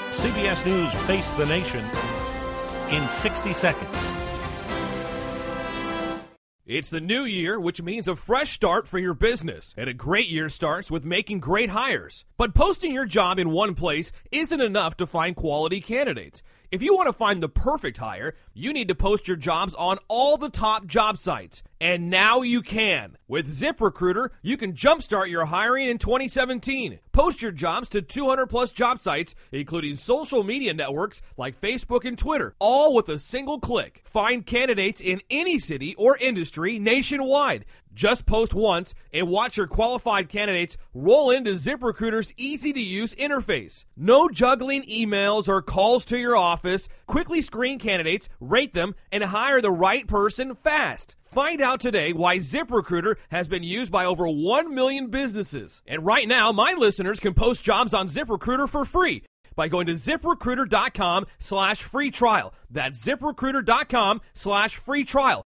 CBS News Face the Nation in 60 seconds. It's the new year, which means a fresh start for your business. And a great year starts with making great hires. But posting your job in one place isn't enough to find quality candidates. If you want to find the perfect hire, you need to post your jobs on all the top job sites. And now you can. With ZipRecruiter, you can jumpstart your hiring in 2017. Post your jobs to 200 plus job sites, including social media networks like Facebook and Twitter, all with a single click. Find candidates in any city or industry nationwide. Just post once and watch your qualified candidates roll into ZipRecruiter's easy-to-use interface. No juggling emails or calls to your office. Quickly screen candidates, rate them, and hire the right person fast. Find out today why ZipRecruiter has been used by over 1 million businesses. And right now, my listeners can post jobs on ZipRecruiter for free by going to ZipRecruiter.com/free trial. That's ZipRecruiter.com/free trial.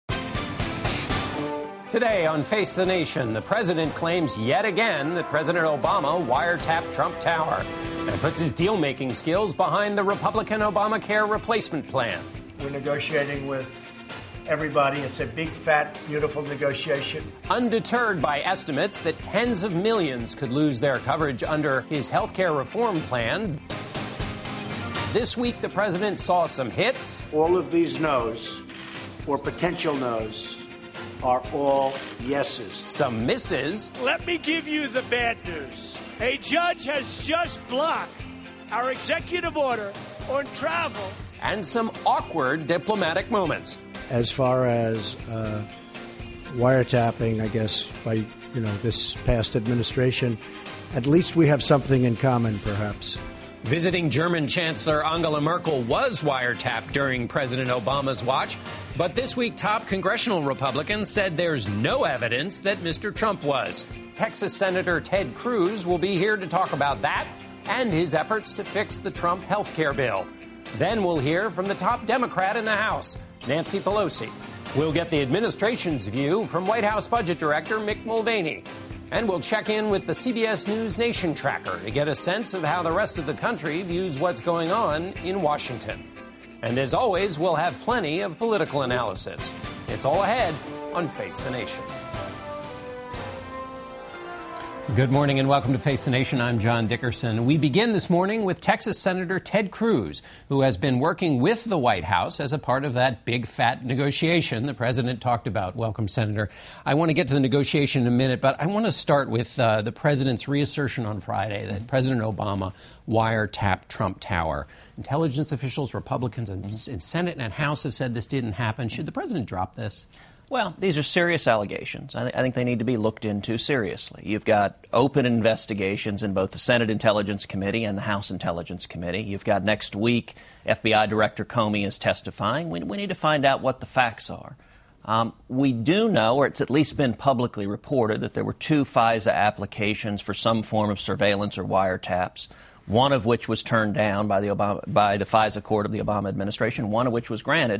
Today on Face the Nation, the president claims yet again that President Obama wiretapped Trump Tower and puts his deal-making skills behind the Republican Obamacare replacement plan. We're negotiating with everybody. It's a big, fat, beautiful negotiation. Undeterred by estimates that tens of millions could lose their coverage under his health care reform plan, this week the president saw some hits. All of these no's, or potential no's, are all yeses. Some misses. Let me give you the bad news. A judge has just blocked our executive order on travel. And some awkward diplomatic moments. As far as wiretapping, I guess, by this past administration, at least we have something in common, perhaps. Visiting German Chancellor Angela Merkel was wiretapped during President Obama's watch, but this week top congressional Republicans said there's no evidence that Mr. Trump was. Texas Senator Ted Cruz will be here to talk about that and his efforts to fix the Trump health care bill. Then we'll hear from the top Democrat in the House, Nancy Pelosi. We'll get the administration's view from White House Budget Director Mick Mulvaney. And we'll check in with the CBS News Nation Tracker to get a sense of how the rest of the country views what's going on in Washington. And as always, we'll have plenty of political analysis. It's all ahead on Face the Nation. Good morning and welcome to Face the Nation. I'm John Dickerson. We begin this morning with Texas Senator Ted Cruz, who has been working with the White House as a part of that big, fat negotiation the president talked about. Welcome, Senator. I want to get to the negotiation in a minute, but I want to start with the president's reassertion on Friday that President Obama wiretapped Trump Tower. Intelligence officials, Republicans in Senate and House have said this didn't happen. Should the president drop this? Well, these are serious allegations. I think they need to be looked into seriously. You've got open investigations in both the Senate Intelligence Committee and the House Intelligence Committee. You've got next week FBI Director Comey is testifying. We need to find out what the facts are. We do know, or it's at least been publicly reported, that there were 2 FISA applications for some form of surveillance or wiretaps, one of which was turned down by the FISA court of the Obama administration, one of which was granted.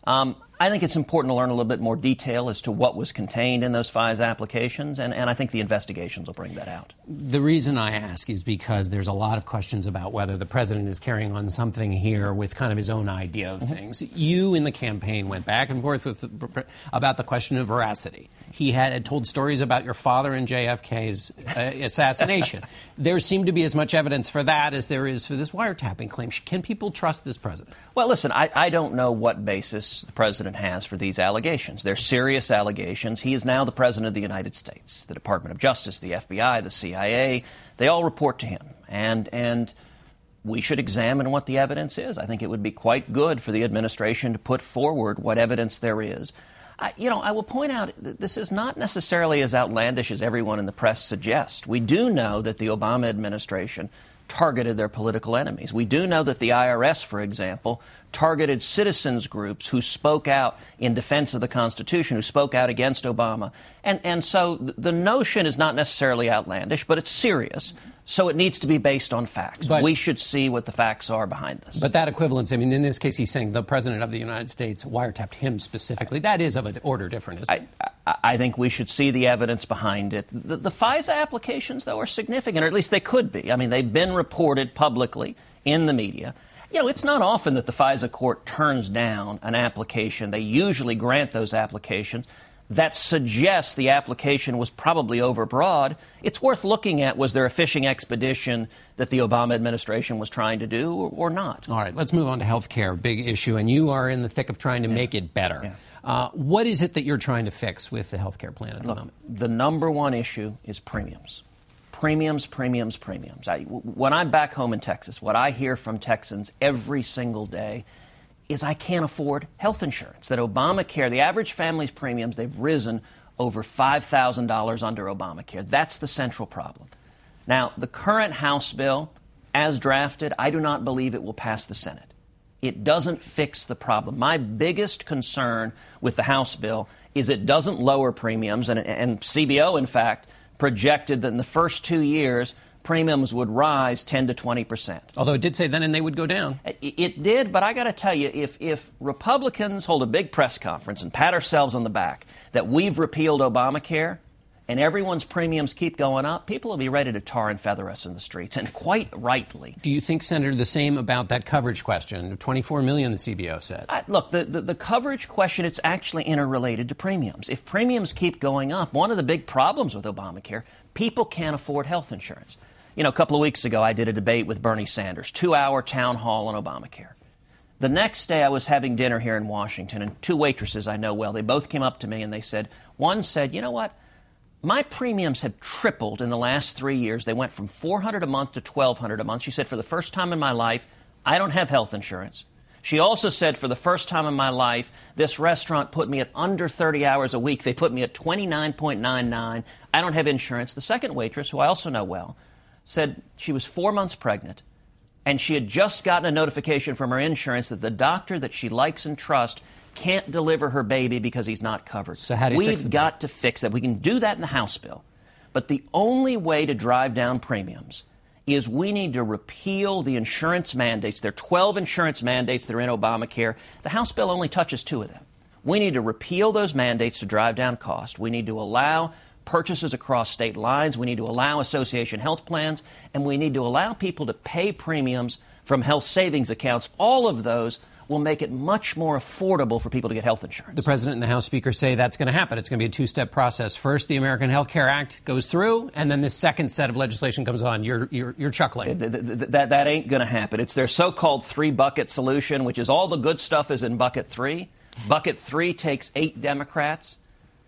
I think it's important to learn a little bit more detail as to what was contained in those FISA applications, and I think the investigations will bring that out. The reason I ask is because there's a lot of questions about whether the president is carrying on something here with kind of his own idea of things. You in the campaign went back and forth about the question of veracity. He had told stories about your father and JFK's assassination. There seemed to be as much evidence for that as there is for this wiretapping claim. Can people trust this president? Well, listen, I don't know what basis the president has for these allegations. They're serious allegations. He is now the president of the United States. The Department of Justice, the FBI, the CIA, they all report to him. And we should examine what the evidence is. I think it would be quite good for the administration to put forward what evidence there is. I will point out that this is not necessarily as outlandish as everyone in the press suggests. We do know that the Obama administration targeted their political enemies. We do know that the IRS, for example, targeted citizens groups who spoke out in defense of the Constitution, who spoke out against Obama. And so the notion is not necessarily outlandish, but it's serious. So it needs to be based on facts. But we should see what the facts are behind this. But that equivalence, I mean, in this case, he's saying the president of the United States wiretapped him specifically. That is of an order different, isn't it? I think we should see the evidence behind it. The FISA applications, though, are significant, or at least they could be. I mean, they've been reported publicly in the media. You know, it's not often that the FISA court turns down an application. They usually grant those applications. That suggests the application was probably overbroad. It's worth looking at, was there a fishing expedition that the Obama administration was trying to do or not? All right, let's move on to health care, big issue, and you are in the thick of trying to make it better. Yeah. What is it that you're trying to fix with the health care plan at the moment? The number one issue is premiums. Premiums. When I'm back home in Texas, what I hear from Texans every single day is I can't afford health insurance. That Obamacare, the average family's premiums, they've risen over $5,000 under Obamacare. That's the central problem. Now, the current House bill, as drafted, I do not believe it will pass the Senate. It doesn't fix the problem. My biggest concern with the House bill is it doesn't lower premiums, and CBO, in fact, projected that in the first 2 years, premiums would rise 10 to 20%. Although it did say then and they would go down. It did, but I got to tell you, if Republicans hold a big press conference and pat ourselves on the back that we've repealed Obamacare and everyone's premiums keep going up, people will be ready to tar and feather us in the streets, and quite rightly. Do you think, Senator, the same about that coverage question, 24 million, the CBO said? Look, the coverage question, it's actually interrelated to premiums. If premiums keep going up, one of the big problems with Obamacare, people can't afford health insurance. You know, a couple of weeks ago, I did a debate with Bernie Sanders, 2-hour town hall on Obamacare. The next day, I was having dinner here in Washington, and two waitresses I know well, they both came up to me and they said, one said, you know what, my premiums have tripled in the last 3 years. They went from $400 a month to $1,200 a month. She said, for the first time in my life, I don't have health insurance. She also said, for the first time in my life, this restaurant put me at under 30 hours a week. They put me at 29.99. I don't have insurance. The second waitress, who I also know well, said she was 4 months pregnant, and she had just gotten a notification from her insurance that the doctor that she likes and trusts can't deliver her baby because he's not covered. So how do you fix it? We've got to fix that. We can do that in the House bill. But the only way to drive down premiums is we need to repeal the insurance mandates. There are 12 insurance mandates that are in Obamacare. The House bill only touches 2 of them. We need to repeal those mandates to drive down cost. We need to allow purchases across state lines. We need to allow association health plans, and we need to allow people to pay premiums from health savings accounts. All of those will make it much more affordable for people to get health insurance. The President and the House Speaker say that's going to happen. It's going to be a 2-step process. First, the American Health Care Act goes through, and then the second set of legislation comes on. You're chuckling. That ain't going to happen. It's their so-called 3-bucket solution, which is all the good stuff is in bucket 3. Bucket 3 takes 8 Democrats.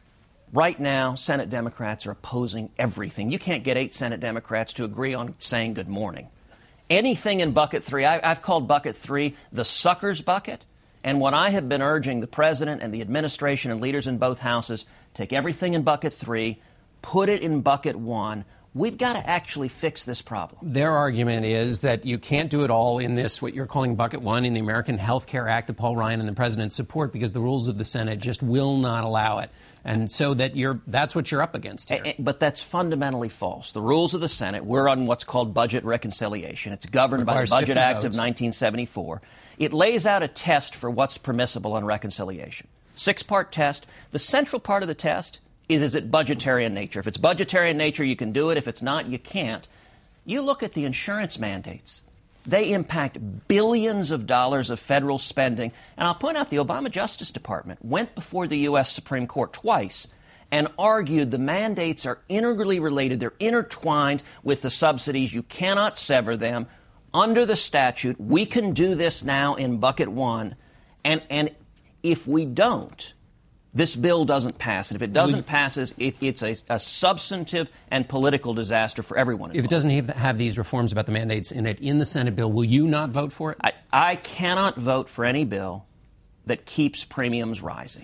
Right now, Senate Democrats are opposing everything. You can't get 8 Senate Democrats to agree on saying good morning. Anything in bucket 3, I've called bucket 3 the suckers bucket. And what I have been urging the president and the administration and leaders in both houses, take everything in bucket 3, put it in bucket 1. We've got to actually fix this problem. Their argument is that you can't do it all in this, what you're calling bucket 1, in the American Health Care Act that Paul Ryan and the president support, because the rules of the Senate just will not allow it. And so that's what you're up against here. But that's fundamentally false. The rules of the Senate, we're on what's called budget reconciliation. It's governed by the Budget Act of 1974. It lays out a test for what's permissible on reconciliation. 6-part test. The central part of the test is it budgetary in nature? If it's budgetary in nature, you can do it. If it's not, you can't. You look at the insurance mandates. They impact billions of dollars of federal spending. And I'll point out the Obama Justice Department went before the U.S. Supreme Court twice and argued the mandates are integrally related. They're intertwined with the subsidies. You cannot sever them. Under the statute, we can do this now in bucket 1. And if we don't, this bill doesn't pass. And if it doesn't pass, it's a substantive and political disaster for everyone involved. If it doesn't have these reforms about the mandates in it in the Senate bill, will you not vote for it? I cannot vote for any bill that keeps premiums rising.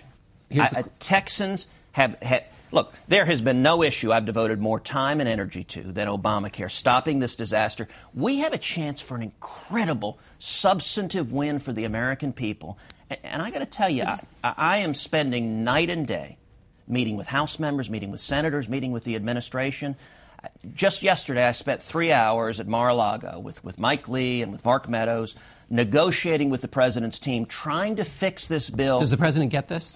Texans have look, there has been no issue I've devoted more time and energy to than Obamacare, stopping this disaster. We have a chance for an incredible substantive win for the American people. And I got to tell you, I am spending night and day meeting with House members, meeting with senators, meeting with the administration. Just yesterday, I spent 3 hours at Mar-a-Lago with Mike Lee and with Mark Meadows, negotiating with the president's team, trying to fix this bill. Does the president get this?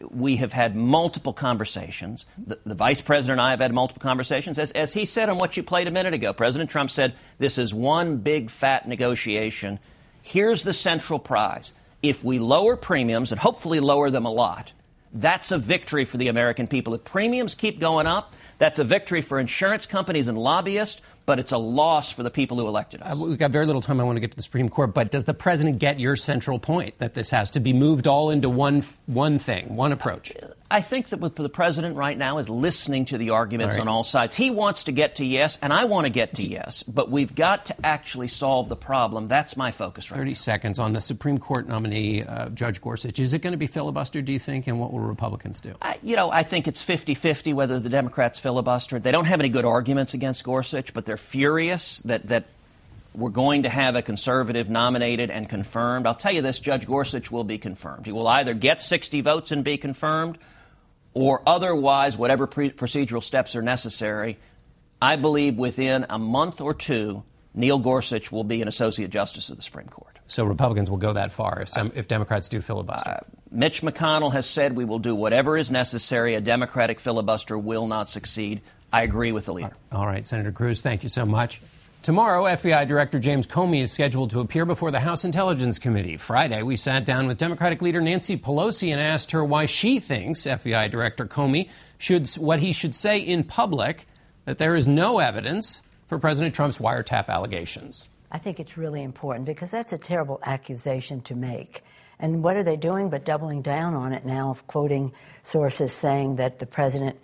we have had multiple conversations. The vice president and I have had multiple conversations. As he said on what you played a minute ago, President Trump said, this is one big fat negotiation. Here's the central prize. If we lower premiums, and hopefully lower them a lot, that's a victory for the American people. If premiums keep going up, that's a victory for insurance companies and lobbyists, but it's a loss for the people who elected us. We've got very little time. I want to get to the Supreme Court, but does the president get your central point that this has to be moved all into one thing, one approach? I think that the president right now is listening to the arguments on all sides. He wants to get to yes, and I want to get to yes, but we've got to actually solve the problem. That's my focus right now. 30 seconds on the Supreme Court nominee, Judge Gorsuch. Is it going to be filibustered, do you think, and what will Republicans do? I think it's 50-50 whether the Democrats filibuster. They don't have any good arguments against Gorsuch, but they're furious that we're going to have a conservative nominated and confirmed. I'll tell you this, Judge Gorsuch will be confirmed. He will either get 60 votes and be confirmed, or otherwise, whatever procedural steps are necessary. I believe within a month or two, Neil Gorsuch will be an Associate Justice of the Supreme Court. So Republicans will go that far if Democrats do filibuster? Mitch McConnell has said we will do whatever is necessary. A Democratic filibuster will not succeed. I agree with the leader. All right, Senator Cruz, thank you so much. Tomorrow, FBI Director James Comey is scheduled to appear before the House Intelligence Committee. Friday, we sat down with Democratic leader Nancy Pelosi and asked her why she thinks FBI Director Comey should say in public that there is no evidence for President Trump's wiretap allegations. I think it's really important because that's a terrible accusation to make. And what are they doing but doubling down on it now, quoting sources saying that the president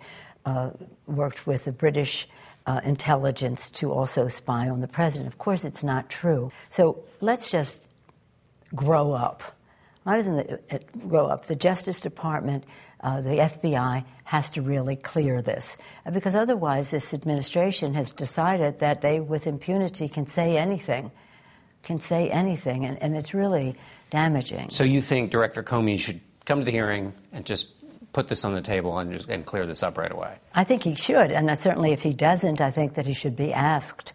worked with the British intelligence to also spy on the president. Of course, it's not true. So let's just grow up. Why doesn't it grow up? The Justice Department, the FBI has to really clear this. Because otherwise, this administration has decided that they, with impunity, can say anything. And it's really damaging. So you think Director Comey should come to the hearing and just put this on the table and clear this up right away? I think he should, and certainly if he doesn't, I think that he should be asked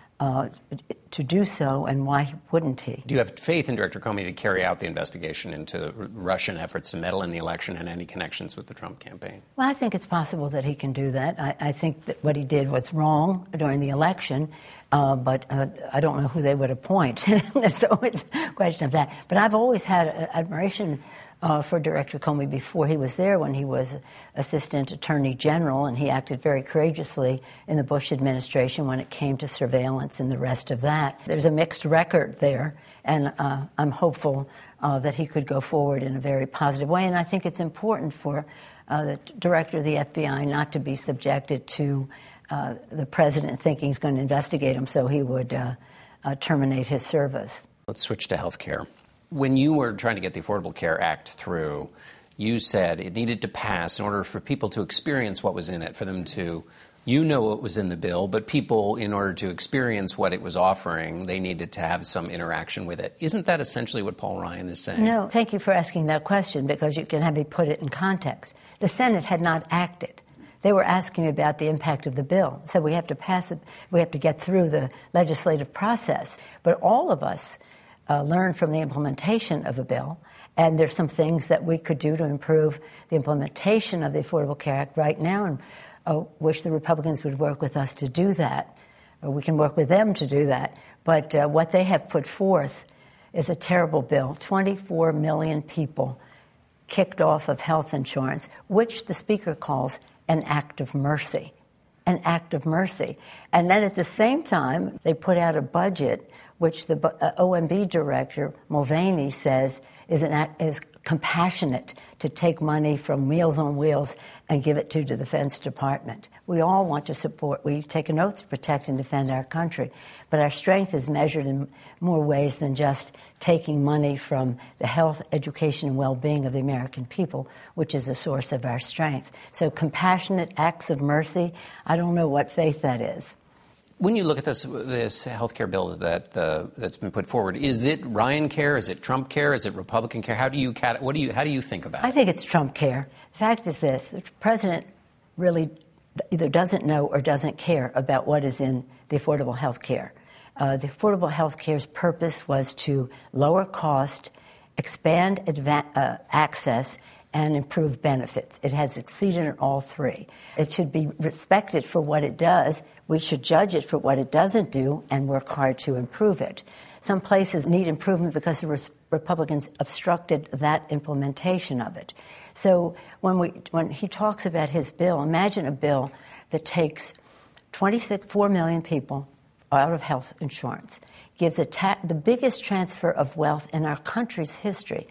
to do so, and why wouldn't he? Do you have faith in Director Comey to carry out the investigation into Russian efforts to meddle in the election and any connections with the Trump campaign? Well, I think it's possible that he can do that. I think that what he did was wrong during the election, but I don't know who they would appoint. There's always a question of that. But I've always had admiration for Director Comey before he was there, when he was Assistant Attorney General, and he acted very courageously in the Bush administration when it came to surveillance and the rest of that. There's a mixed record there, and I'm hopeful that he could go forward in a very positive way. And I think it's important for the director of the FBI not to be subjected to the president thinking he's going to investigate him, so he would terminate his service. Let's switch to health care. When you were trying to get the Affordable Care Act through, you said it needed to pass in order for people to experience what was in it, for them to, what was in the bill, but people, in order to experience what it was offering, they needed to have some interaction with it. Isn't that essentially what Paul Ryan is saying? No, thank you for asking that question, because you can have me put it in context. The Senate had not acted. They were asking about the impact of the bill. So we have to pass it, we have to get through the legislative process. But all of us learn from the implementation of a bill, and there's some things that we could do to improve the implementation of the Affordable Care Act right now, and wish the Republicans would work with us to do that, or we can work with them to do that. But what they have put forth is a terrible bill. 24 million people kicked off of health insurance, which the Speaker calls an act of mercy. An act of mercy. And then at the same time, they put out a budget which the OMB director, Mulvaney, says is compassionate to take money from Meals on Wheels and give it to the Defense Department. We all want to support. We take an oath to protect and defend our country. But our strength is measured in more ways than just taking money from the health, education, and well-being of the American people, which is a source of our strength. So compassionate acts of mercy, I don't know what faith that is. When you look at this health care bill that's been put forward, is it Ryan care? Is it Trump care? Is it Republican care? How do you think about it? I think it's Trump care. The fact is this: the president really either doesn't know or doesn't care about what is in the affordable health care. The affordable health care's purpose was to lower cost, expand access, and improve benefits. It has succeeded in all three. It should be respected for what it does. We should judge it for what it doesn't do and work hard to improve it. Some places need improvement because the Republicans obstructed that implementation of it. So when he talks about his bill, imagine a bill that takes 4 million people out of health insurance, gives the biggest transfer of wealth in our country's history,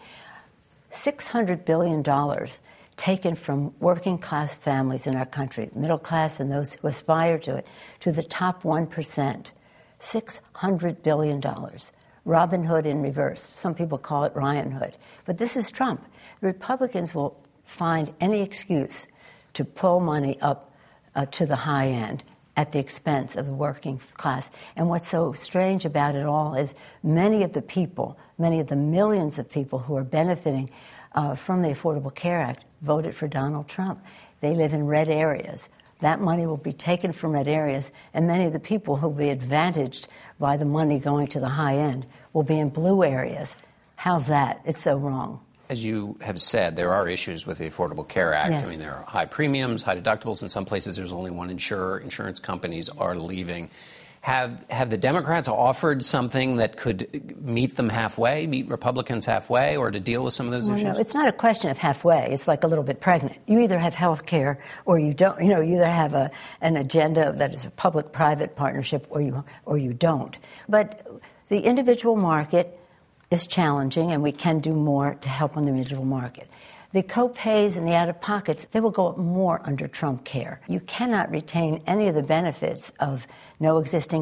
$600 billion taken from working class families in our country, middle class and those who aspire to it, to the top 1%. $600 billion. Robin Hood in reverse. Some people call it Ryan Hood. But this is Trump. The Republicans will find any excuse to pull money up to the high end at the expense of the working class. And what's so strange about it all is many of the millions of people who are benefiting from the Affordable Care Act voted for Donald Trump. They live in red areas. That money will be taken from red areas, and many of the people who will be advantaged by the money going to the high end will be in blue areas. How's that? It's so wrong. As you have said, there are issues with the Affordable Care Act. Yes. I mean, there are high premiums, high deductibles. In some places, there's only one insurer. Insurance companies are leaving. Have the Democrats offered something that could meet them halfway, meet Republicans halfway, or to deal with some of those issues? No, it's not a question of halfway. It's like a little bit pregnant. You either have health care or you don't. You either have an agenda that is a public-private partnership or you don't. But the individual market is challenging, and we can do more to help on the individual market. The co-pays and the out-of-pockets, they will go up more under Trump care. You cannot retain any of the benefits of no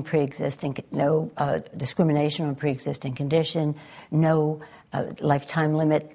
discrimination on pre-existing condition, no lifetime limit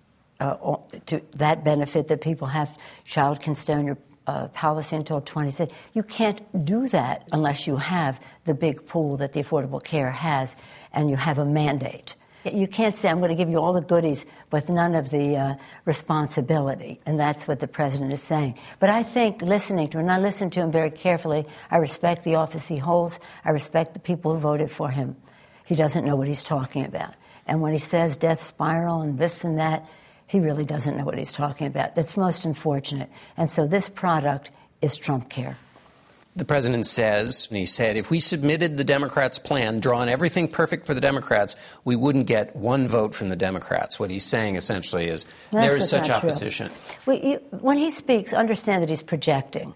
to that benefit that people have. Child can stay on your policy until 26. You can't do that unless you have the big pool that the Affordable Care has and you have a mandate. You can't say, I'm going to give you all the goodies, but none of the responsibility. And that's what the president is saying. But I think listening to him, and I listen to him very carefully, I respect the office he holds. I respect the people who voted for him. He doesn't know what he's talking about. And when he says death spiral and this and that, he really doesn't know what he's talking about. That's most unfortunate. And so this product is Trump care. The president says, and he said, if we submitted the Democrats' plan, drawn everything perfect for the Democrats, we wouldn't get one vote from the Democrats. What he's saying essentially is there is such opposition. When he speaks, understand that he's projecting.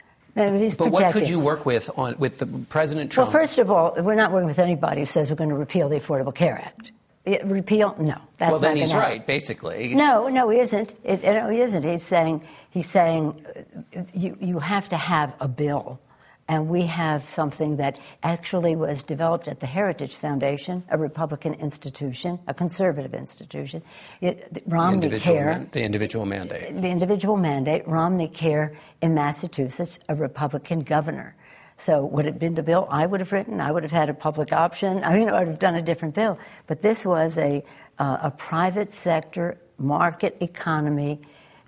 But what could you work with the President Trump? Well, first of all, we're not working with anybody who says we're going to repeal the Affordable Care Act. Repeal? No. That's well, then not he's right, happen. Basically. No, he isn't. No, he isn't. He's saying you have to have a bill. And we have something that actually was developed at the Heritage Foundation, a Republican institution, a conservative institution. Romney Care. The individual mandate. The individual mandate. Romney Care in Massachusetts, a Republican governor. So would it have been the bill I would have written? I would have had a public option. I would have done a different bill. But this was a private sector, market economy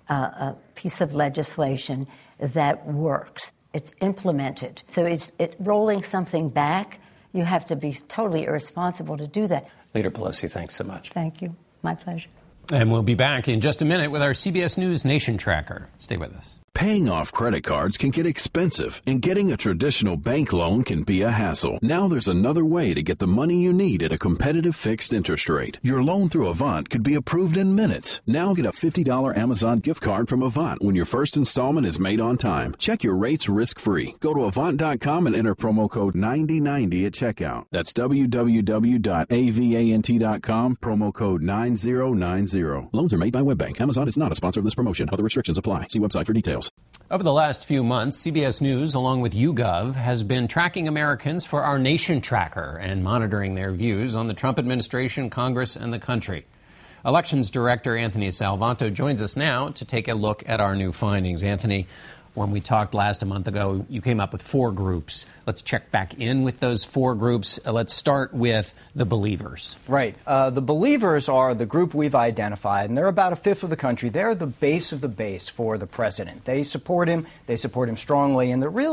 piece of legislation that works. It's implemented. So it's rolling something back. You have to be totally irresponsible to do that. Leader Pelosi, thanks so much. Thank you. My pleasure. And we'll be back in just a minute with our CBS News Nation Tracker. Stay with us. Paying off credit cards can get expensive, and getting a traditional bank loan can be a hassle. Now there's another way to get the money you need at a competitive fixed interest rate. Your loan through Avant could be approved in minutes. Now get a $50 Amazon gift card from Avant when your first installment is made on time. Check your rates risk-free. Go to Avant.com and enter promo code 9090 at checkout. That's www.avant.com, promo code 9090. Loans are made by WebBank. Amazon is not a sponsor of this promotion. Other restrictions apply. See website for details. Over the last few months, CBS News, along with YouGov, has been tracking Americans for our Nation Tracker and monitoring their views on the Trump administration, Congress, and the country. Elections Director Anthony Salvanto joins us now to take a look at our new findings. Anthony, when we talked a month ago, you came up with 4 groups. Let's check back in with those 4 groups. Let's start with the believers. Right. The believers are the group we've identified, and they're about a fifth of the country. They're the base of the base for the president. They support him. They support him strongly, and they're really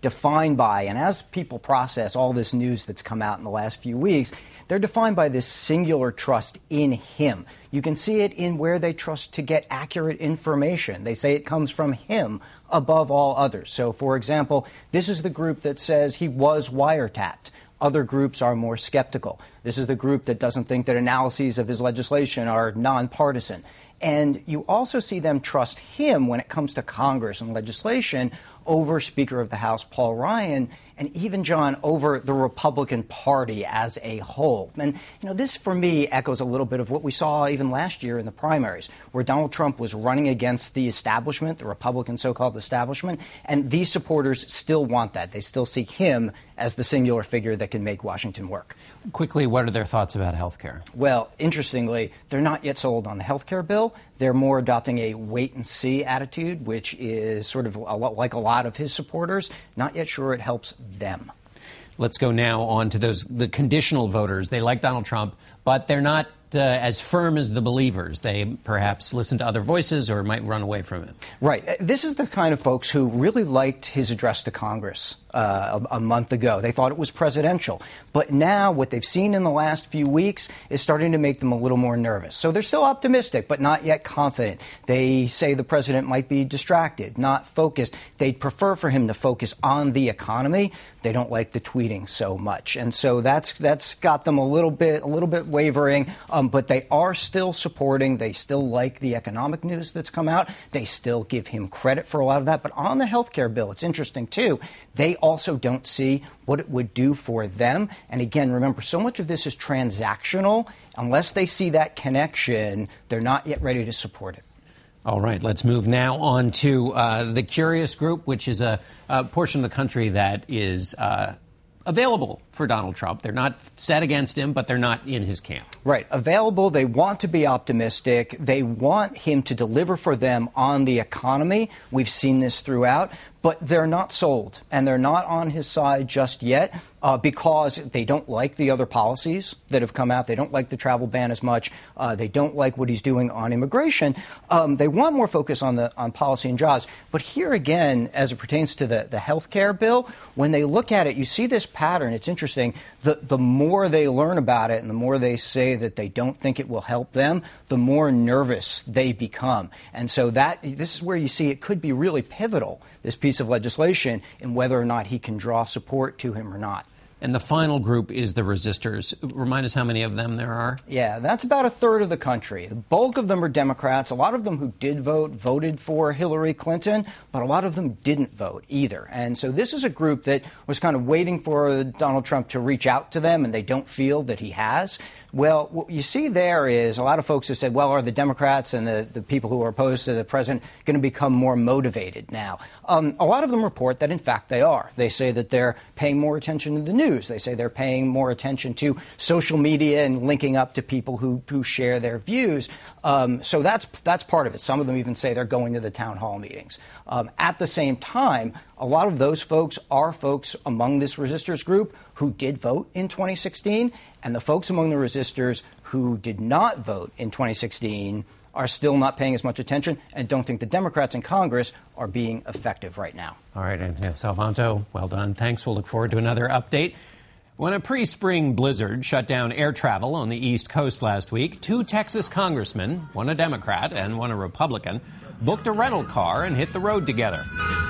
defined by, and as people process all this news that's come out in the last few weeks, they're defined by this singular trust in him. You can see it in where they trust to get accurate information. They say it comes from him above all others. So, for example, this is the group that says he was wiretapped. Other groups are more skeptical. This is the group that doesn't think that analyses of his legislation are nonpartisan. And you also see them trust him when it comes to Congress and legislation over Speaker of the House Paul Ryan, and even, John, over the Republican Party as a whole. And, this for me echoes a little bit of what we saw even last year in the primaries, where Donald Trump was running against the establishment, the Republican so-called establishment, and these supporters still want that. They still see him as the singular figure that can make Washington work. Quickly, what are their thoughts about health care? Well, interestingly, they're not yet sold on the health care bill. They're more adopting a wait-and-see attitude, which is sort of like a lot of his supporters. Not yet sure it helps them. Let's go now on to the conditional voters. They like Donald Trump, but they're not as firm as the believers. They perhaps listen to other voices or might run away from him. Right. This is the kind of folks who really liked his address to Congress a month ago. They thought it was presidential. But now what they've seen in the last few weeks is starting to make them a little more nervous. So they're still optimistic, but not yet confident. They say the president might be distracted, not focused. They'd prefer for him to focus on the economy. They don't like the tweeting so much. And so that's got them a little bit wavering. But they are still supporting. They still like the economic news that's come out. They still give him credit for a lot of that. But on the health care bill, it's interesting, too. They also don't see what it would do for them. And again, remember, so much of this is transactional. Unless they see that connection, they're not yet ready to support it. All right, let's move now on to the Curious Group, which is a portion of the country that is available for Donald Trump. They're not set against him, but they're not in his camp. Right. Available. They want to be optimistic. They want him to deliver for them on the economy. We've seen this throughout. But they're not sold, and they're not on his side just yet because they don't like the other policies that have come out. They don't like the travel ban as much. They don't like what he's doing on immigration. They want more focus on policy and jobs. But here again, as it pertains to the health care bill, when they look at it, you see this pattern. It's interesting. The more they learn about it and the more they say that they don't think it will help them, the more nervous they become. And so this is where you see it could be really pivotal, this piece of legislation, in whether or not he can draw support to him or not. And the final group is the resistors. Remind us how many of them there are. Yeah, that's about a third of the country. The bulk of them are Democrats. A lot of them who did vote voted for Hillary Clinton, but a lot of them didn't vote either. And so this is a group that was kind of waiting for Donald Trump to reach out to them, and they don't feel that he has. Well, what you see there is a lot of folks have said, well, are the Democrats and the people who are opposed to the president going to become more motivated now? A lot of them report that, in fact, they are. They say that they're paying more attention to the news. They say they're paying more attention to social media and linking up to people who share their views. So that's part of it. Some of them even say they're going to the town hall meetings. At the same time, a lot of those folks are folks among this resistors group who did vote in 2016, and the folks among the resistors who did not vote in 2016 are still not paying as much attention and don't think the Democrats in Congress are being effective right now. All right, Anthony Salvanto, well done. Thanks. We'll look forward to another update. When a pre-spring blizzard shut down air travel on the East Coast last week, 2 Texas congressmen, one a Democrat and one a Republican, booked a rental car and hit the road together.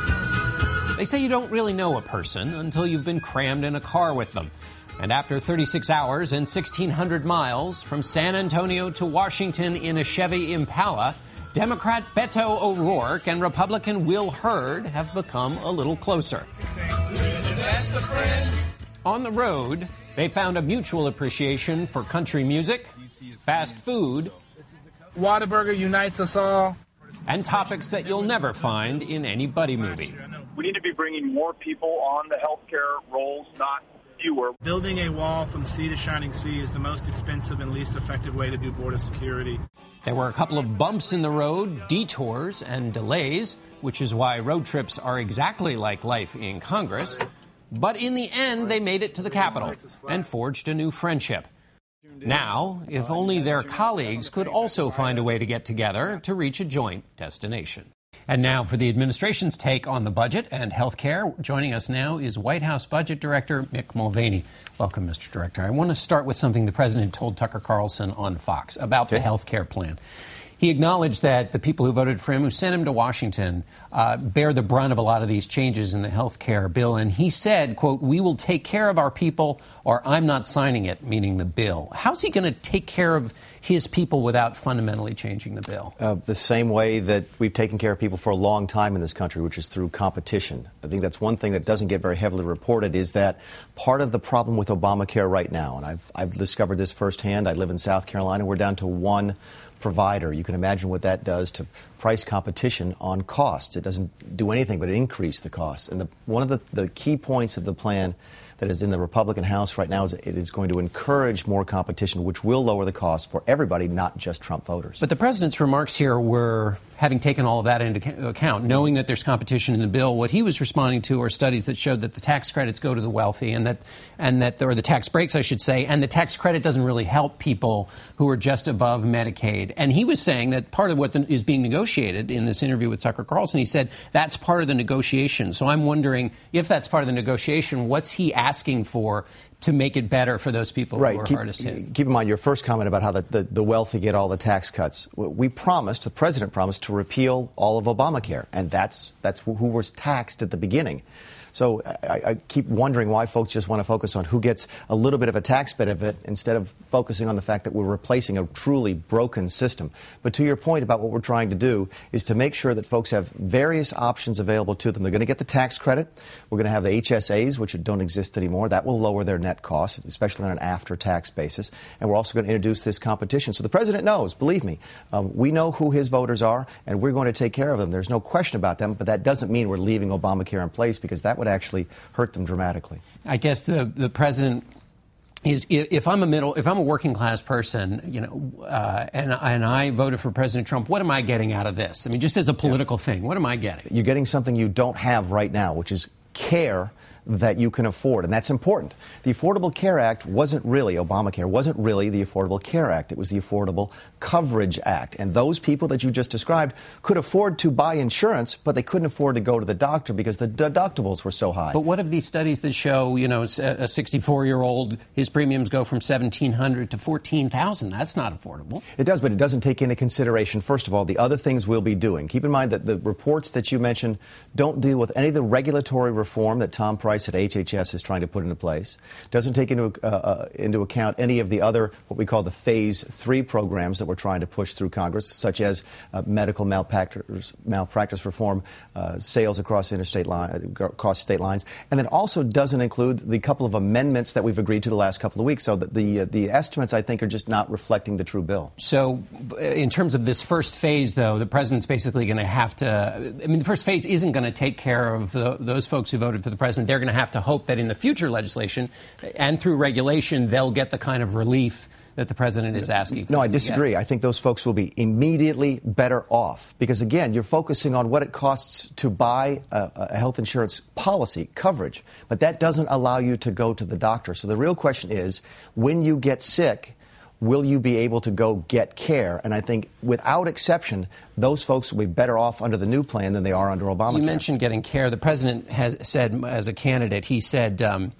They say you don't really know a person until you've been crammed in a car with them. And after 36 hours and 1,600 miles from San Antonio to Washington in a Chevy Impala, Democrat Beto O'Rourke and Republican Will Hurd have become a little closer. On the road, they found a mutual appreciation for country music, fast food, Whataburger unites us all, and topics that you'll never find in any buddy movie. We need to be bringing more people on the healthcare rolls, not fewer. Building a wall from sea to shining sea is the most expensive and least effective way to do border security. There were a couple of bumps in the road, detours, and delays, which is why road trips are exactly like life in Congress. But in the end, they made it to the Capitol and forged a new friendship. Now, if only their colleagues could also find a way to get together to reach a joint destination. And now for the administration's take on the budget and health care. Joining us now is White House Budget Director Mick Mulvaney. Welcome, Mr. Director. I want to start with something the president told Tucker Carlson on Fox about the health care plan. He acknowledged that the people who voted for him, who sent him to Washington, bear the brunt of a lot of these changes in the health care bill. And he said, quote, "We will take care of our people or I'm not signing it," meaning the bill. How's he going to take care of his people without fundamentally changing the bill? The same way that we've taken care of people for a long time in this country, which is through competition. I think that's one thing that doesn't get very heavily reported, is that part of the problem with Obamacare right now, and I've discovered this firsthand. I live in South Carolina. We're down to one provider. You can imagine what that does to price competition on costs. It doesn't do anything but increase the costs. And one of the key points of the plan that is in the Republican House right now is it is going to encourage more competition, which will lower the cost for everybody, not just Trump voters. But the president's remarks here were, having taken all of that into account, knowing that there's competition in the bill, what he was responding to are studies that showed that the tax credits go to the wealthy or the tax breaks, I should say, and the tax credit doesn't really help people who are just above Medicaid. And he was saying that part of what is being negotiated in this interview with Tucker Carlson, he said that's part of the negotiation. So I'm wondering, if that's part of the negotiation, what's he asking for to make it better for those people who are hardest hit? Keep in mind your first comment about how the wealthy get all the tax cuts. The president promised to repeal all of Obamacare, and that's who was taxed at the beginning. So I keep wondering why folks just want to focus on who gets a little bit of a tax benefit instead of focusing on the fact that we're replacing a truly broken system. But to your point about what we're trying to do is to make sure that folks have various options available to them. They're going to get the tax credit. We're going to have the HSAs, which don't exist anymore. That will lower their net costs, especially on an after-tax basis. And we're also going to introduce this competition. So the president knows, believe me, we know who his voters are, and we're going to take care of them. There's no question about them, but that doesn't mean we're leaving Obamacare in place, because that would actually hurt them dramatically. I guess the president is, if I'm a working class person, and I voted for President Trump, what am I getting out of this? I mean, just as a political thing, what am I getting? You're getting something you don't have right now, which is care that you can afford, and that's important. The Affordable Care Act Obamacare wasn't really the Affordable Care Act. It was the Affordable Coverage Act. And those people that you just described could afford to buy insurance, but they couldn't afford to go to the doctor because the deductibles were so high. But what of these studies that show, a 64-year-old, his premiums go from $1,700 to $14,000? That's not affordable. It does, but it doesn't take into consideration, first of all, the other things we'll be doing. Keep in mind that the reports that you mentioned don't deal with any of the regulatory reform that Tom Price at HHS is trying to put into place. Doesn't take into account any of the other, what we call the Phase 3 programs that we're trying to push through Congress, such as medical malpractice reform, sales across state lines, and then also doesn't include the couple of amendments that we've agreed to the last couple of weeks. So that the estimates, I think, are just not reflecting the true bill. So in terms of this first phase, though, the president's basically going to have to, the first phase isn't going to take care of those folks who voted for the president. They're going to have to hope that in the future legislation and through regulation, they'll get the kind of relief that the president is asking for. No, I disagree. I think those folks will be immediately better off because, again, you're focusing on what it costs to buy a health insurance policy coverage, but that doesn't allow you to go to the doctor. So the real question is, when you get sick, will you be able to go get care? And I think, without exception, those folks will be better off under the new plan than they are under Obamacare. You mentioned getting care. The president has said, as a candidate, he said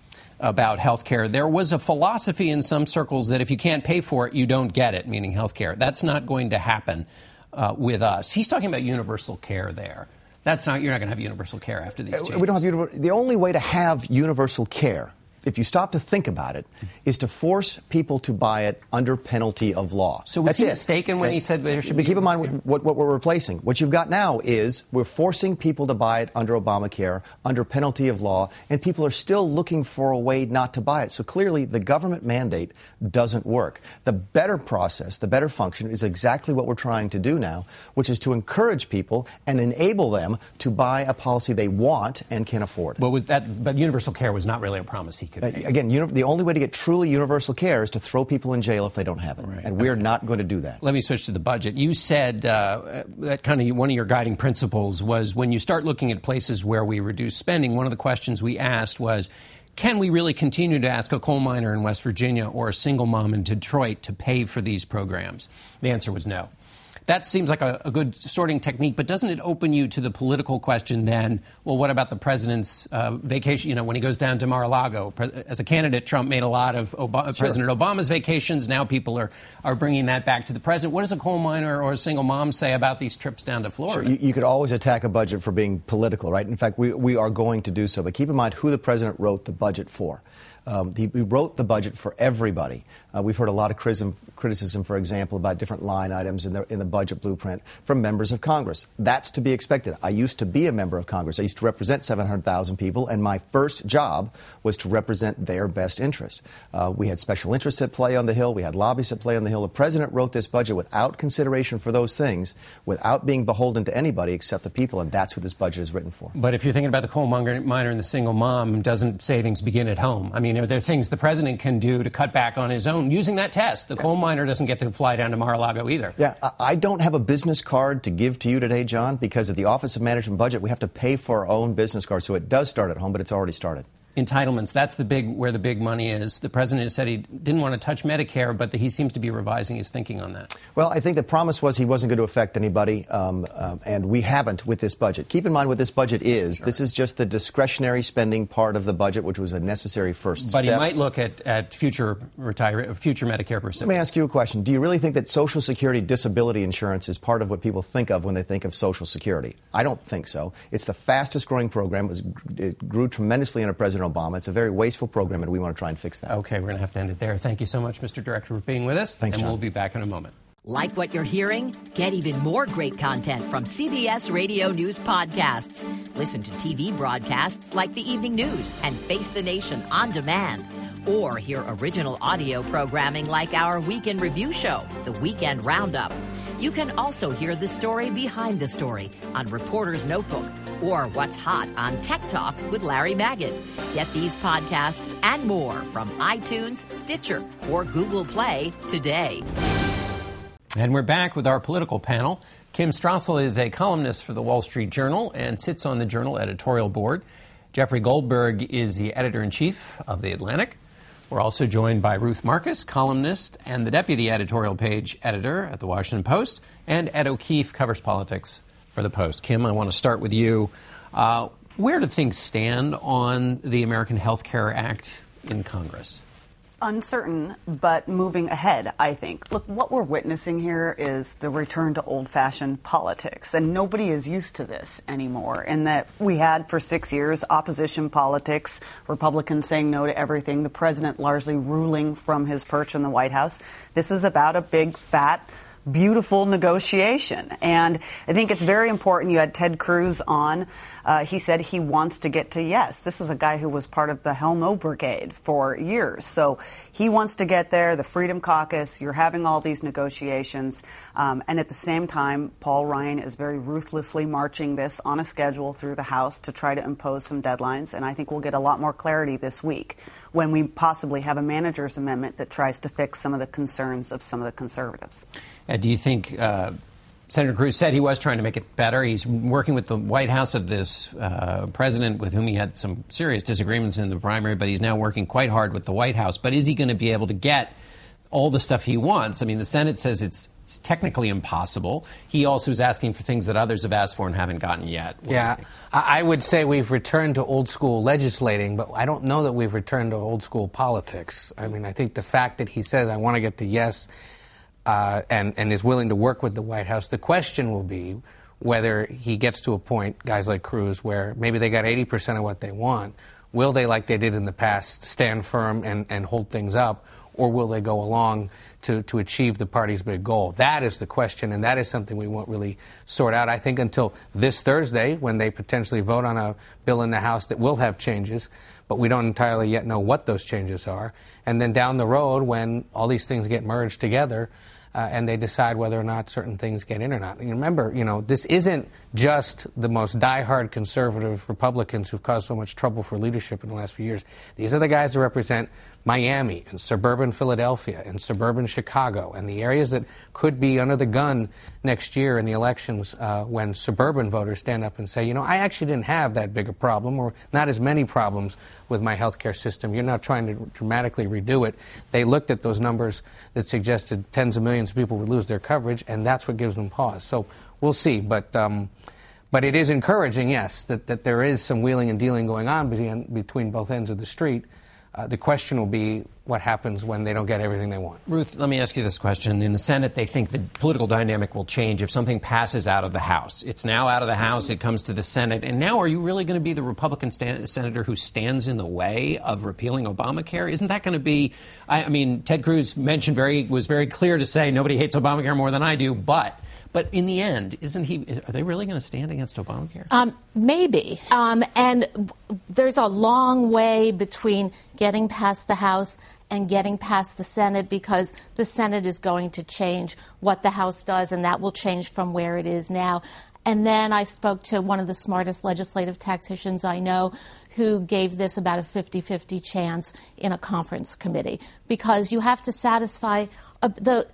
about health care, there was a philosophy in some circles that if you can't pay for it, you don't get it, meaning health care. That's not going to happen with us. He's talking about universal care there. You're not going to have universal care after these changes. We don't have the only way to have universal care, if you stop to think about it, is to force people to buy it under penalty of law. So was he mistaken when he said there should be... Keep in mind what we're replacing. What you've got now is we're forcing people to buy it under Obamacare, under penalty of law, and people are still looking for a way not to buy it. So clearly the government mandate doesn't work. The better process, the better function is exactly what we're trying to do now, which is to encourage people and enable them to buy a policy they want and can afford. But universal care was not really a promise he could make. Again, the only way to get truly universal care is to throw people in jail if they don't have it. Right. And we're not going to do that. Let me switch to the budget. You said that kind of one of your guiding principles was when you start looking at places where we reduce spending, one of the questions we asked was, can we really continue to ask a coal miner in West Virginia or a single mom in Detroit to pay for these programs? The answer was no. that seems like a good sorting technique, but doesn't it open you to the political question then? Well, what about the president's vacation? When he goes down to Mar-a-Lago. As a candidate, Trump made a lot of President Obama's vacations. Now people are bringing that back to the president. What does a coal miner or a single mom say about these trips down to Florida? Sure. You could always attack a budget for being political, right? In fact, we are going to do so. But keep in mind who the president wrote the budget for. He wrote the budget for everybody. We've heard a lot of criticism, for example, about different line items in the budget blueprint from members of Congress. That's to be expected. I used to be a member of Congress. I used to represent 700,000 people, and my first job was to represent their best interest. We had special interests at play on the Hill. We had lobbyists at play on the Hill. The president wrote this budget without consideration for those things, without being beholden to anybody except the people, and that's who this budget is written for. But if you're thinking about the coal miner and the single mom, doesn't savings begin at home? I mean, are there things the president can do to cut back on his own using that test? The coal miner doesn't get to fly down to Mar-a-Lago either. Yeah, I don't have a business card to give to you today, John, because at the Office of Management Budget, we have to pay for our own business card. So it does start at home, but it's already started. Entitlements, that's where the big money is. The president has said he didn't want to touch Medicare, but he seems to be revising his thinking on that. Well, I think the promise was he wasn't going to affect anybody, and we haven't with this budget. Keep in mind what this budget is. Sure. This is just the discretionary spending part of the budget, which was a necessary first step. But he might look at future Medicare recipients. Let me ask you a question. Do you really think that Social Security disability insurance is part of what people think of when they think of Social Security? I don't think so. It's the fastest growing program. It grew tremendously under President Obama. It's a very wasteful program, and we want to try and fix that. Okay, we're going to have to end it there. Thank you so much, Mr. Director, for being with us. Thanks, and John. We'll be back in a moment. Like what you're hearing? Get even more great content from CBS Radio News podcasts. Listen to TV broadcasts like the Evening News and Face the Nation on demand. Or hear original audio programming like our weekend review show, The Weekend Roundup. You can also hear the story behind the story on Reporter's Notebook or What's Hot on Tech Talk with Larry Magid. Get these podcasts and more from iTunes, Stitcher, or Google Play today. And we're back with our political panel. Kim Strassel is a columnist for the Wall Street Journal and sits on the Journal editorial board. Jeffrey Goldberg is the editor-in-chief of The Atlantic. We're also joined by Ruth Marcus, columnist and the deputy editorial page editor at The Washington Post, and Ed O'Keefe covers politics for The Post. Kim, I want to start with you. Where do things stand on the American Health Care Act in Congress? Uncertain, but moving ahead, I think. Look, what we're witnessing here is the return to old-fashioned politics, and nobody is used to this anymore. And that we had for 6 years opposition politics, Republicans saying no to everything, the president largely ruling from his perch in the White House. This is about a big, fat, beautiful negotiation. And I think it's very important. You had Ted Cruz on. He said he wants to get to yes. This is a guy who was part of the Hell No Brigade for years. So he wants to get there. The Freedom Caucus, you're having all these negotiations. And at the same time, Paul Ryan is very ruthlessly marching this on a schedule through the House to try to impose some deadlines. And I think we'll get a lot more clarity this week when we possibly have a manager's amendment that tries to fix some of the concerns of some of the conservatives. Do you think Senator Cruz said he was trying to make it better? He's working with the White House of this president with whom he had some serious disagreements in the primary, but he's now working quite hard with the White House. But is he going to be able to get all the stuff he wants? I mean, the Senate says it's technically impossible. He also is asking for things that others have asked for and haven't gotten yet. Yeah, I would say we've returned to old school legislating, but I don't know that we've returned to old school politics. I mean, I think the fact that he says, I want to get to yes, and is willing to work with the White House. The question will be whether he gets to a point, guys like Cruz, where maybe they got 80% of what they want. Will they, like they did in the past, stand firm and hold things up, or will they go along to achieve the party's big goal? That is the question, and that is something we won't really sort out, I think, until this Thursday, when they potentially vote on a bill in the House that will have changes, but we don't entirely yet know what those changes are. And then down the road, when all these things get merged together, and they decide whether or not certain things get in or not. And remember, this isn't just the most diehard conservative Republicans who've caused so much trouble for leadership in the last few years. These are the guys who represent Miami and suburban Philadelphia and suburban Chicago and the areas that could be under the gun next year in the elections when suburban voters stand up and say, I actually didn't have that big a problem or not as many problems with my health care system. You're not trying to dramatically redo it. They looked at those numbers that suggested tens of millions of people would lose their coverage, and that's what gives them pause. So we'll see. But it is encouraging, yes, that there is some wheeling and dealing going on between both ends of the street. The question will be what happens when they don't get everything they want. Ruth, let me ask you this question. In the Senate, they think the political dynamic will change if something passes out of the House. It's now out of the House. It comes to the Senate. And now are you really going to be the Republican senator who stands in the way of repealing Obamacare? Isn't that going to be – I mean, Ted Cruz was very clear to say nobody hates Obamacare more than I do, But in the end, are they really going to stand against Obamacare? Maybe. And there's a long way between getting past the House and getting past the Senate because the Senate is going to change what the House does, and that will change from where it is now. And then I spoke to one of the smartest legislative tacticians I know who gave this about a 50-50 chance in a conference committee because you have to satisfy the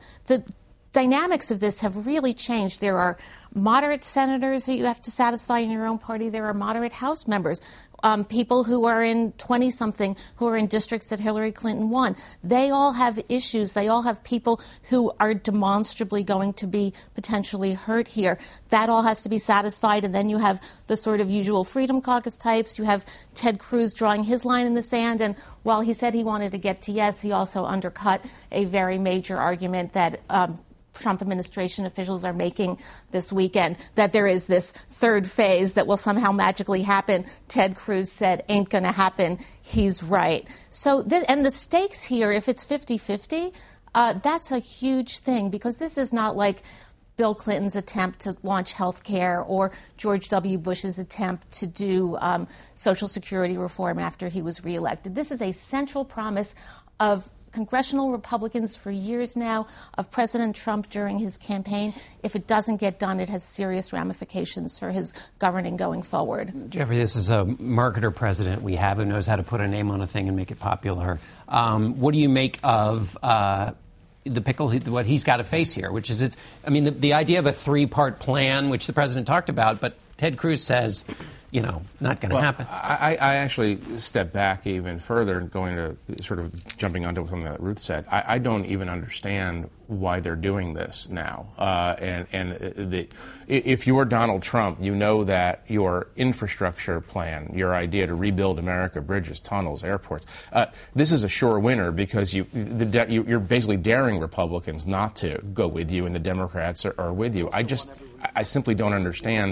dynamics of this have really changed. There are moderate senators that you have to satisfy in your own party. There are moderate House members, people who are in 20-something, who are in districts that Hillary Clinton won. They all have issues. They all have people who are demonstrably going to be potentially hurt here. That all has to be satisfied. And then you have the sort of usual Freedom Caucus types. You have Ted Cruz drawing his line in the sand. And while he said he wanted to get to yes, he also undercut a very major argument that Trump administration officials are making this weekend, that there is this third phase that will somehow magically happen. Ted Cruz said ain't going to happen. He's right. So and the stakes here, if it's 50-50, that's a huge thing because this is not like Bill Clinton's attempt to launch health care or George W. Bush's attempt to do Social Security reform after he was reelected. This is a central promise of congressional Republicans for years now, of President Trump during his campaign. If it doesn't get done, it has serious ramifications for his governing going forward. Jeffrey, this is a marketer president we have who knows how to put a name on a thing and make it popular. What do you make of the pickle, what he's got to face here, which is, the idea of a three-part plan, which the president talked about, but Ted Cruz says, not going to happen. I actually step back even further, going to sort of jumping onto something that Ruth said. I don't even understand why they're doing this now. If you're Donald Trump, you know that your infrastructure plan, your idea to rebuild America, bridges, tunnels, airports, this is a sure winner because you're basically daring Republicans not to go with you, and the Democrats are with you. I simply don't understand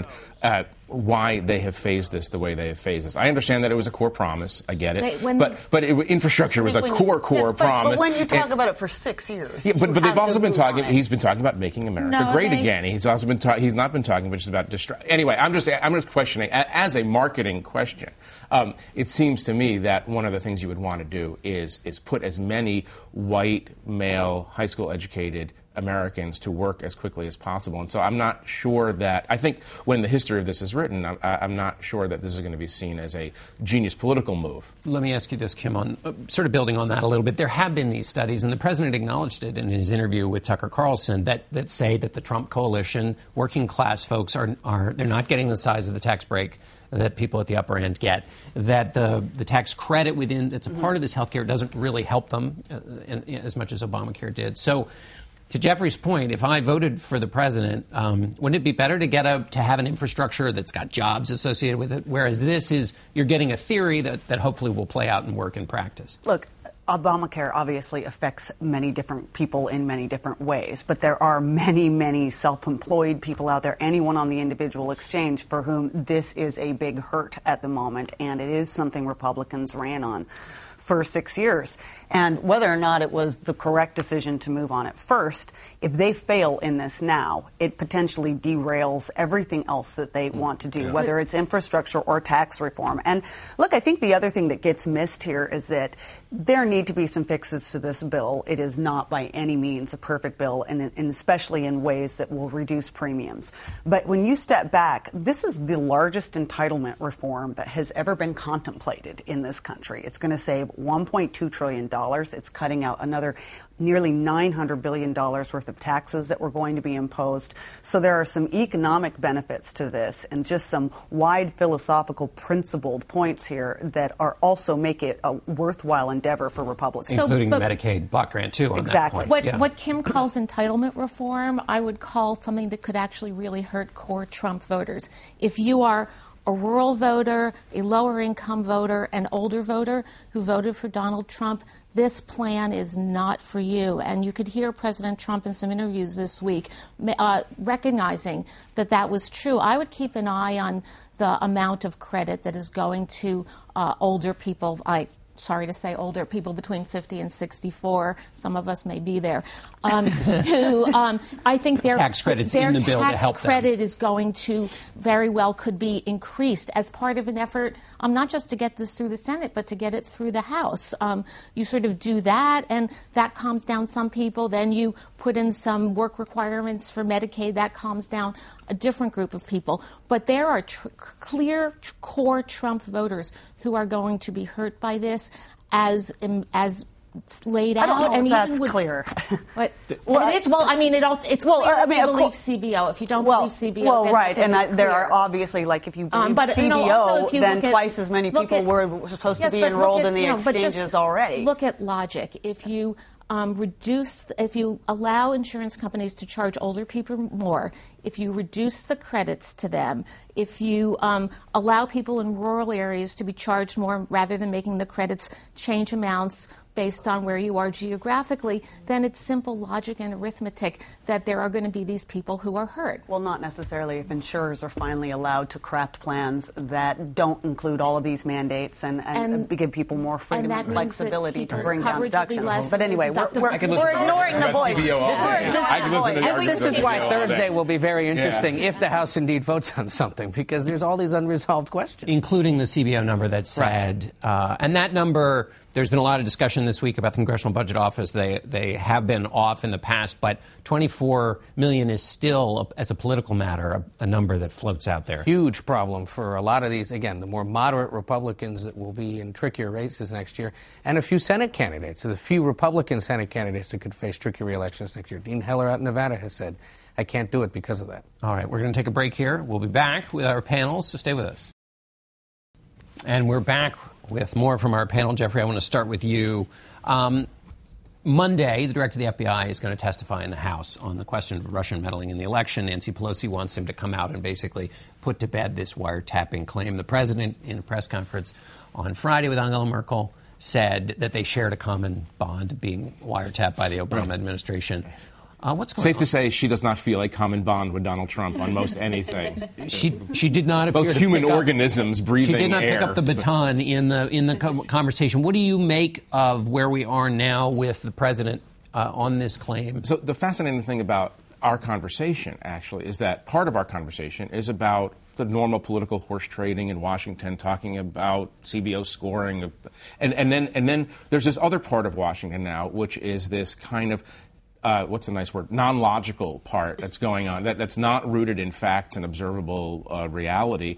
why they have phased this the way they have phased this. I understand that it was a core promise. I get it. But infrastructure was a core promise. But when you talk about it for 6 years. Yeah, but they've also been talking, he's been talking about making America great again. He's also been he's not been talking just about Anyway, I'm just questioning, as a marketing question, it seems to me that one of the things you would want to do is put as many white, male, high school educated Americans to work as quickly as possible. And so I'm not sure that, I think when the history of this is written, I'm not sure that this is going to be seen as a genius political move. Let me ask you this, Kim, on sort of building on that a little bit. There have been these studies, and the president acknowledged it in his interview with Tucker Carlson, that say that the Trump coalition, working class folks they're not getting the size of the tax break that people at the upper end get, that the tax credit that's a part of this health care doesn't really help them as much as Obamacare did. So to Jeffrey's point, if I voted for the president, wouldn't it be better to have an infrastructure that's got jobs associated with it? Whereas this is, you're getting a theory that hopefully will play out and work in practice. Look, Obamacare obviously affects many different people in many different ways, but there are many, many self-employed people out there, anyone on the individual exchange for whom this is a big hurt at the moment, and it is something Republicans ran on for 6 years. And whether or not it was the correct decision to move on it first, if they fail in this now, it potentially derails everything else that they want to do, whether it's infrastructure or tax reform. And look, I think the other thing that gets missed here is that there need to be some fixes to this bill. It is not by any means a perfect bill, and especially in ways that will reduce premiums. But when you step back, this is the largest entitlement reform that has ever been contemplated in this country. It's going to save $1.2 trillion. It's cutting out another nearly $900 billion worth of taxes that were going to be imposed. So there are some economic benefits to this and just some wide philosophical principled points here that are also make it a worthwhile endeavor for Republicans. Including the Medicaid block grant, too. Exactly. On that point. What Kim calls entitlement reform, I would call something that could actually really hurt core Trump voters. If you are a rural voter, a lower-income voter, an older voter who voted for Donald Trump, this plan is not for you. And you could hear President Trump in some interviews this week recognizing that that was true. I would keep an eye on the amount of credit that is going to older people. Sorry to say older people between 50 and 64, some of us may be there, who I think their tax credits in the bill to help them. Credit is going to very well could be increased as part of an effort, not just to get this through the Senate, but to get it through the House. You sort of do that, and that calms down some people. Then you put in some work requirements for Medicaid. That calms down a different group of people. But there are clear core Trump voters who are going to be hurt by this as laid out. I don't know and if that's even clear. But well, it's well. I mean, it's clear if you believe CBO. If you don't believe CBO, well, right, and there are obviously like if you believe CBO, then twice as many people were supposed to be enrolled in the exchanges already. Look at logic. If you if you allow insurance companies to charge older people more, if you reduce the credits to them, if you allow people in rural areas to be charged more rather than making the credits change amounts based on where you are geographically, then it's simple logic and arithmetic that there are going to be these people who are hurt. Well, not necessarily if insurers are finally allowed to craft plans that don't include all of these mandates and give people more freedom and flexibility to bring down deductions. But anyway, we're ignoring the voice. This is why Thursday will be very interesting if the House indeed votes on something, because there's all these unresolved questions. Including the CBO number that said, and that number, there's been a lot of discussion this week about the Congressional Budget Office. They have been off in the past, but $24 million is still, as a political matter, a number that floats out there. Huge problem for a lot of these, again, the more moderate Republicans that will be in trickier races next year, and a few Senate candidates, the few Republican Senate candidates that could face tricky re-elections next year. Dean Heller out in Nevada has said, I can't do it because of that. All right, we're going to take a break here. We'll be back with our panels, so stay with us. And we're back with more from our panel. Jeffrey, I want to start with you. Monday, the director of the FBI is going to testify in the House on the question of Russian meddling in the election. Nancy Pelosi wants him to come out and basically put to bed this wiretapping claim. The president, in a press conference on Friday with Angela Merkel, said that they shared a common bond of being wiretapped by the Obama administration. What's going on? Safe to say she does not feel a common bond with Donald Trump on most anything. She did not appear both to human pick organisms breathing air. She did not pick up the baton in the conversation. What do you make of where we are now with the president on this claim? So the fascinating thing about our conversation, actually, is that part of our conversation is about the normal political horse trading in Washington, talking about CBO scoring, and then there's this other part of Washington now, which is this kind of what's a nice word? Non-logical part that's going on, that's not rooted in facts and observable reality.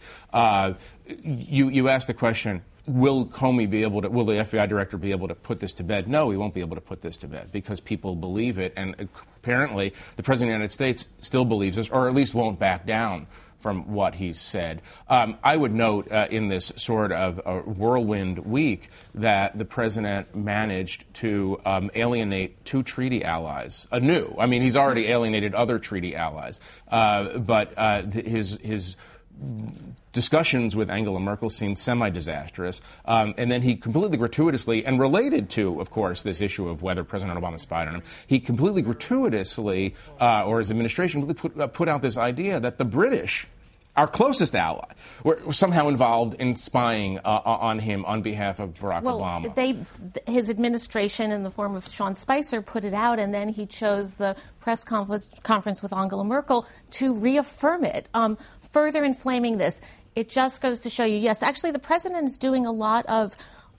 You asked the question, will the FBI director be able to put this to bed? No, he won't be able to put this to bed because people believe it, and apparently the President of the United States still believes this, or at least won't back down from what he's said. I would note in this sort of whirlwind week that the president managed to alienate two treaty allies anew. I mean, he's already alienated other treaty allies, but his discussions with Angela Merkel seemed semi-disastrous, and then he completely gratuitously, and related to, of course, this issue of whether President Obama spied on him, he completely gratuitously, or his administration, really put out this idea that the British, our closest ally, were somehow involved in spying on him on behalf of Barack Obama. His administration, in the form of Sean Spicer, put it out, and then he chose the press conference with Angela Merkel to reaffirm it, further inflaming this. It just goes to show you, yes, actually the president is doing a lot of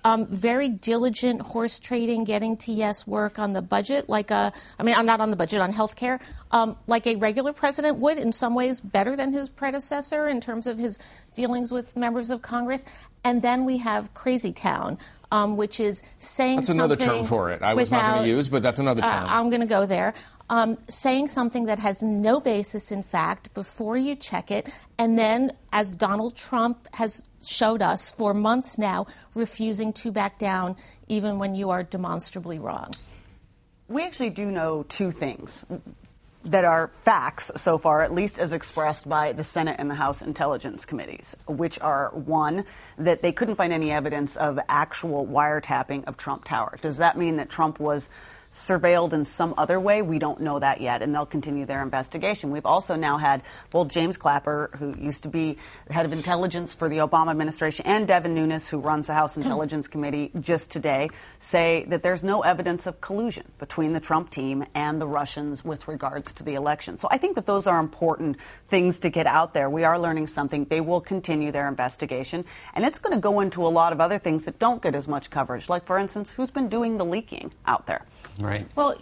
very diligent horse trading, getting to yes work on the budget, I'm not on the budget, on health care, like a regular president would, in some ways better than his predecessor in terms of his dealings with members of Congress. And then we have Crazy Town, which is saying that's something. That's another term for it. I was not going to use, but that's another term. I'm going to go there. Saying something that has no basis in fact before you check it, and then, as Donald Trump has showed us for months now, refusing to back down even when you are demonstrably wrong. We actually do know two things that are facts so far, at least as expressed by the Senate and the House Intelligence Committees, which are, one, that they couldn't find any evidence of actual wiretapping of Trump Tower. Does that mean that Trump was surveilled in some other way? We don't know that yet, and they'll continue their investigation. We've also now had both James Clapper, who used to be the head of intelligence for the Obama administration, and Devin Nunes, who runs the House Intelligence Committee, just today say that there's no evidence of collusion between the Trump team and the Russians with regards to the election. So I think that those are important things to get out there. We are learning something. They will continue their investigation, and it's going to go into a lot of other things that don't get as much coverage, like, for instance, who's been doing the leaking out there. Right. Well,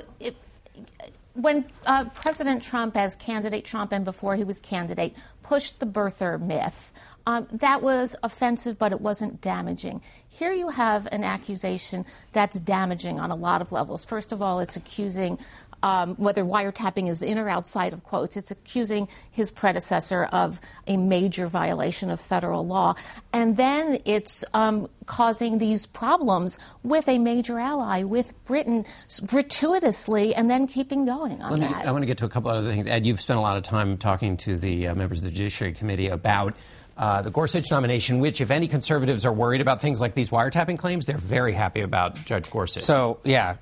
when President Trump, as candidate Trump and before he was candidate, pushed the birther myth, that was offensive, but it wasn't damaging. Here you have an accusation that's damaging on a lot of levels. First of all, it's accusing whether wiretapping is in or outside of quotes, it's accusing his predecessor of a major violation of federal law. And then it's causing these problems with a major ally, with Britain, gratuitously, and then keeping going on that. I want to get to a couple other things. Ed, you've spent a lot of time talking to the members of the Judiciary Committee about the Gorsuch nomination, which, if any conservatives are worried about things like these wiretapping claims, they're very happy about Judge Gorsuch. So, yeah,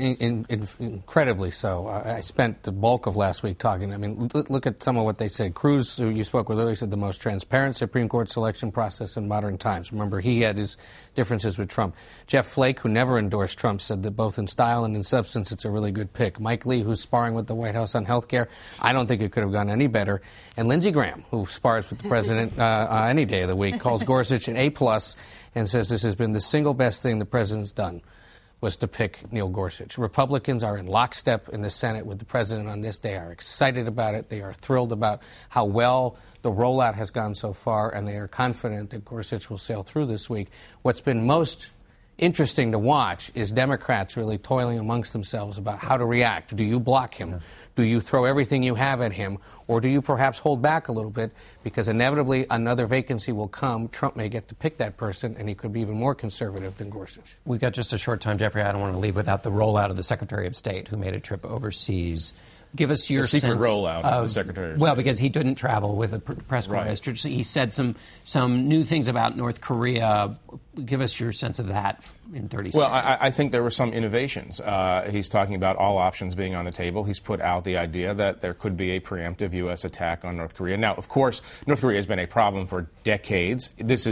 incredibly so. I spent the bulk of last week talking. I mean, look at some of what they said. Cruz, who you spoke with earlier, said the most transparent Supreme Court selection process in modern times. Remember, he had his differences with Trump. Jeff Flake, who never endorsed Trump, said that both in style and in substance, it's a really good pick. Mike Lee, who's sparring with the White House on health care, I don't think it could have gone any better. And Lindsey Graham, who spars with the president any day of the week, calls Gorsuch an A+ and says this has been the single best thing the president's done, was to pick Neil Gorsuch. Republicans are in lockstep in the Senate with the president on this. They are excited about it. They are thrilled about how well the rollout has gone so far, and they are confident that Gorsuch will sail through this week. What's been most interesting to watch is Democrats really toiling amongst themselves about how to react. Do you block him? Do you throw everything you have at him? Or do you perhaps hold back a little bit? Because inevitably another vacancy will come. Trump may get to pick that person, and he could be even more conservative than Gorsuch. We've got just a short time, Jeffrey. I don't want to leave without the rollout of the Secretary of State, who made a trip overseas. Give us your secret sense rollout of the Secretary of State. Well, because he didn't travel with a press correspondent. Right. He said some new things about North Korea. Give us your sense of that in 30 seconds. Well, I think there were some innovations. He's talking about all options being on the table. He's put out the idea that there could be a preemptive U.S. attack on North Korea. Now, of course, North Korea has been a problem for decades.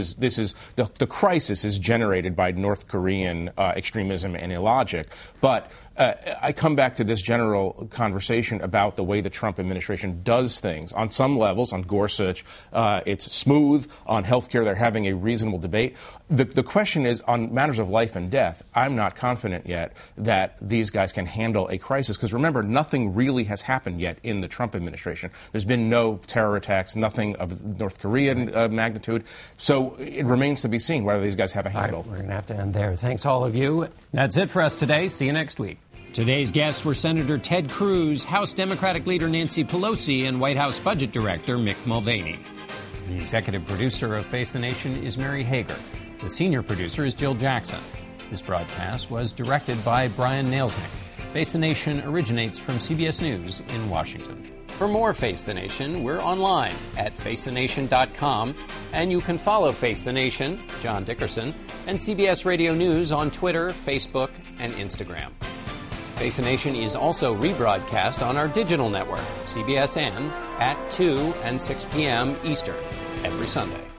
The crisis is generated by North Korean extremism and illogic. But I come back to this general conversation about the way the Trump administration does things. On some levels, on Gorsuch, it's smooth. On health care, they're having a reasonable debate. The question is, on matters of life and death, I'm not confident yet that these guys can handle a crisis. Because remember, nothing really has happened yet in the Trump administration. There's been no terror attacks, nothing of North Korean magnitude. So it remains to be seen whether these guys have a handle. All right, we're going to have to end there. Thanks, all of you. That's it for us today. See you next week. Today's guests were Senator Ted Cruz, House Democratic Leader Nancy Pelosi, and White House Budget Director Mick Mulvaney. The executive producer of Face the Nation is Mary Hager. The senior producer is Jill Jackson. This broadcast was directed by Brian Nailsnick. Face the Nation originates from CBS News in Washington. For more Face the Nation, we're online at facethenation.com, and you can follow Face the Nation, John Dickerson, and CBS Radio News on Twitter, Facebook, and Instagram. Face the Nation is also rebroadcast on our digital network, CBSN, at 2 and 6 p.m. Eastern, every Sunday.